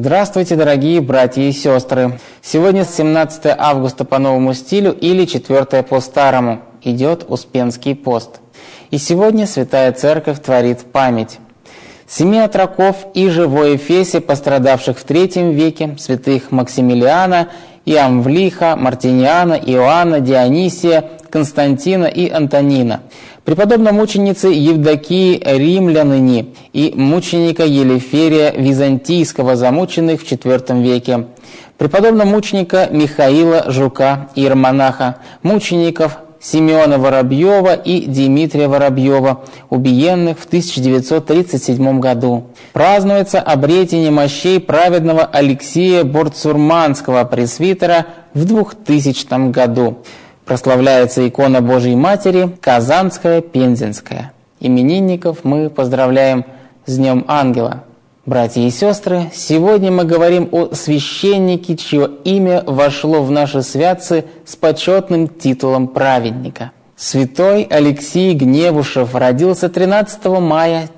Здравствуйте, дорогие братья и сестры! Сегодня 17 августа по новому стилю или 4 по старому. Идет Успенский пост. И сегодня Святая Церковь творит память. 7 отроков и живой Эфесе, пострадавших в III веке, святых Максимилиана, Иамвлиха, Мартиниана, Иоанна, Дионисия, Константина и Антонина, преподобно-мученицы Евдокии Римляныни и мученика Елеферия Византийского, замученных в IV веке, преподобно-мученика Михаила Жука, иеромонаха, мучеников Симеона Воробьева и Дмитрия Воробьева, убиенных в 1937 году. Празднуется обретение мощей праведного Алексия Борцурманского, пресвитера, в 2000 году. Прославляется икона Божьей Матери Казанская, Пензенская. Именинников мы поздравляем с Днем Ангела. Братья и сестры, сегодня мы говорим о священнике, чье имя вошло в наши святцы с почетным титулом праведника. Святой Алексий Гневушев родился 13 мая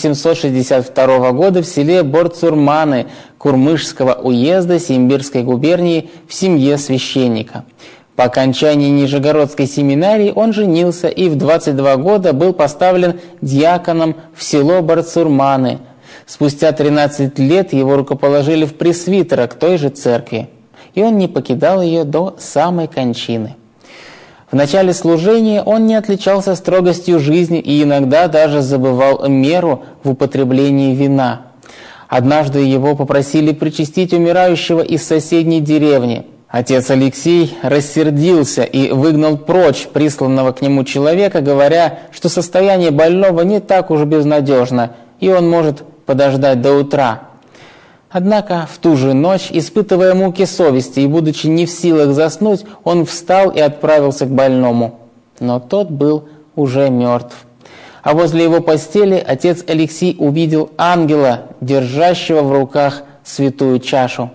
1762 года в селе Борцурманы Курмышского уезда Симбирской губернии в семье священника. По окончании Нижегородской семинарии он женился и в 22 года был поставлен диаконом в село Борцурманы. Спустя 13 лет его рукоположили в пресвитера к той же церкви, и он не покидал ее до самой кончины. В начале служения он не отличался строгостью жизни и иногда даже забывал меру в употреблении вина. Однажды его попросили причастить умирающего из соседней деревни. Отец Алексий рассердился и выгнал прочь присланного к нему человека, говоря, что состояние больного не так уж безнадежно, и он может подождать до утра. Однако в ту же ночь, испытывая муки совести и будучи не в силах заснуть, он встал и отправился к больному. Но тот был уже мертв. А возле его постели отец Алексий увидел ангела, держащего в руках святую чашу.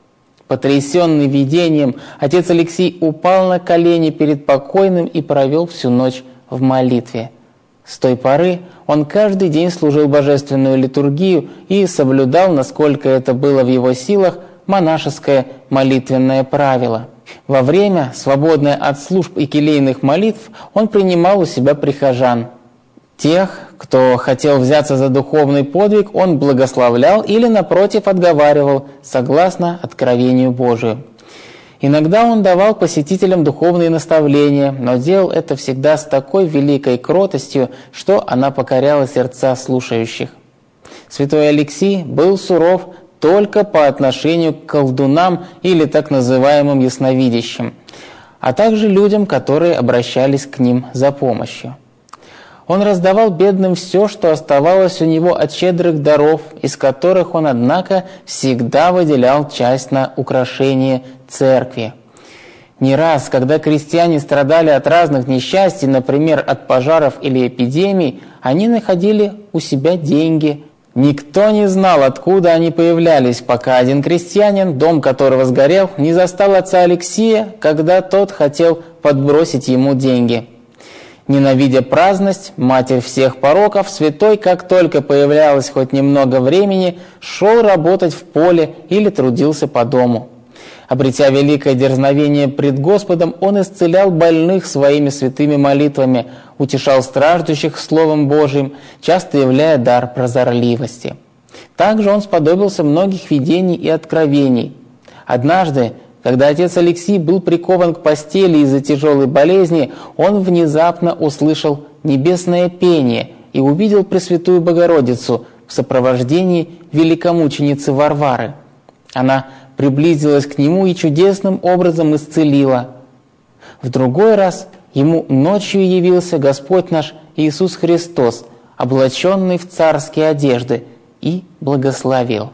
Потрясенный видением, отец Алексий упал на колени перед покойным и провел всю ночь в молитве. С той поры он каждый день служил божественную литургию и соблюдал, насколько это было в его силах, монашеское молитвенное правило. Во время, свободное от служб и келейных молитв, он принимал у себя прихожан. Тех, кто хотел взяться за духовный подвиг, он благословлял или, напротив, отговаривал, согласно откровению Божию. Иногда он давал посетителям духовные наставления, но делал это всегда с такой великой кротостью, что она покоряла сердца слушающих. Святой Алексий был суров только по отношению к колдунам или так называемым ясновидящим, а также людям, которые обращались к ним за помощью. Он раздавал бедным все, что оставалось у него от щедрых даров, из которых он, однако, всегда выделял часть на украшение церкви. Не раз, когда крестьяне страдали от разных несчастий, например, от пожаров или эпидемий, они находили у себя деньги. Никто не знал, откуда они появлялись, пока один крестьянин, дом которого сгорел, не застал отца Алексия, когда тот хотел подбросить ему деньги. Ненавидя праздность, матерь всех пороков, святой, как только появлялось хоть немного времени, шел работать в поле или трудился по дому. Обретя великое дерзновение пред Господом, он исцелял больных своими святыми молитвами, утешал страждущих Словом Божиим, часто являя дар прозорливости. Также он сподобился многих видений и откровений. Однажды, когда отец Алексий был прикован к постели из-за тяжелой болезни, он внезапно услышал небесное пение и увидел Пресвятую Богородицу в сопровождении великомученицы Варвары. Она приблизилась к нему и чудесным образом исцелила. В другой раз ему ночью явился Господь наш Иисус Христос, облаченный в царские одежды, и благословил.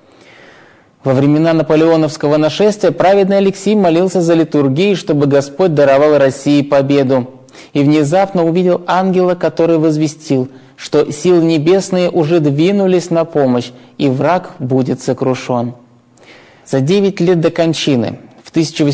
Во времена наполеоновского нашествия праведный Алексий молился за литургией, чтобы Господь даровал России победу, и внезапно увидел ангела, который возвестил, что силы небесные уже двинулись на помощь, и враг будет сокрушен. За 9 лет до кончины, в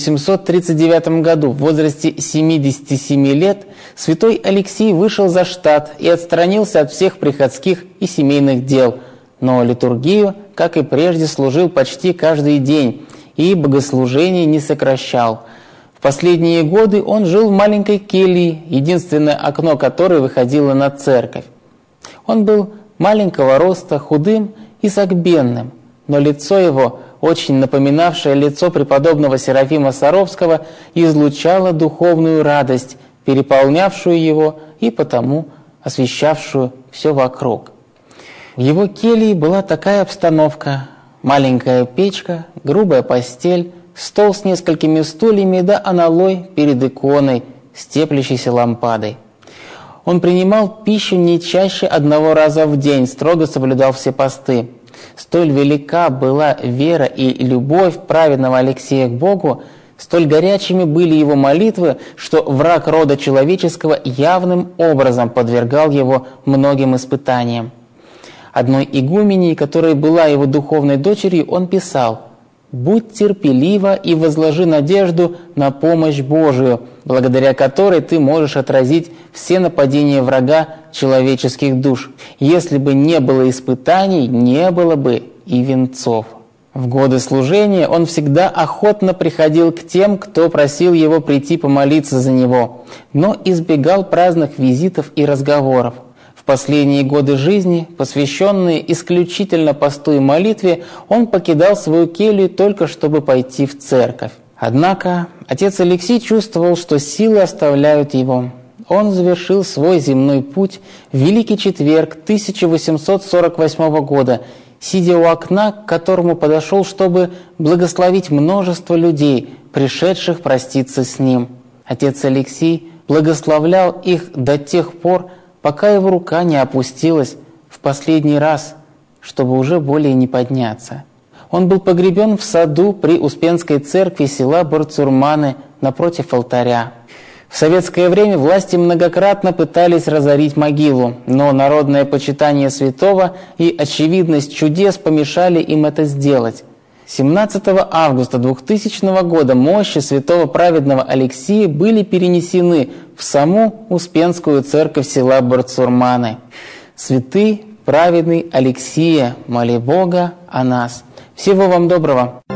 1839 году, в возрасте 77 лет, святой Алексий вышел за штат и отстранился от всех приходских и семейных дел, но литургию, как и прежде, служил почти каждый день и богослужений не сокращал. В последние годы он жил в маленькой келье, единственное окно которой выходило на церковь. Он был маленького роста, худым и согбенным, но лицо его, очень напоминавшее лицо преподобного Серафима Саровского, излучало духовную радость, переполнявшую его и потому освещавшую все вокруг. В его келье была такая обстановка: маленькая печка, грубая постель, стол с несколькими стульями да аналой перед иконой с теплящейся лампадой. Он принимал пищу не чаще 1 раза в день, строго соблюдал все посты. Столь велика была вера и любовь праведного Алексея к Богу, столь горячими были его молитвы, что враг рода человеческого явным образом подвергал его многим испытаниям. Одной игуменей, которая была его духовной дочерью, он писал: «Будь терпелива и возложи надежду на помощь Божию, благодаря которой ты можешь отразить все нападения врага человеческих душ. Если бы не было испытаний, не было бы и венцов». В годы служения он всегда охотно приходил к тем, кто просил его прийти помолиться за него, но избегал праздных визитов и разговоров. В последние годы жизни, посвященные исключительно посту и молитве, он покидал свою келью только чтобы пойти в церковь. Однако отец Алексий чувствовал, что силы оставляют его. Он завершил свой земной путь в Великий Четверг 1848 года, сидя у окна, к которому подошел, чтобы благословить множество людей, пришедших проститься с ним. Отец Алексий благословлял их до тех пор, пока его рука не опустилась в последний раз, чтобы уже более не подняться. Он был погребен в саду при Успенской церкви села Барцурманы напротив алтаря. В советское время власти многократно пытались разорить могилу, но народное почитание святого и очевидность чудес помешали им это сделать. 17 августа 2000 года мощи святого праведного Алексия были перенесены в саму Успенскую церковь села Барцурманы. Святый праведный Алексия, моли Бога о нас. Всего вам доброго!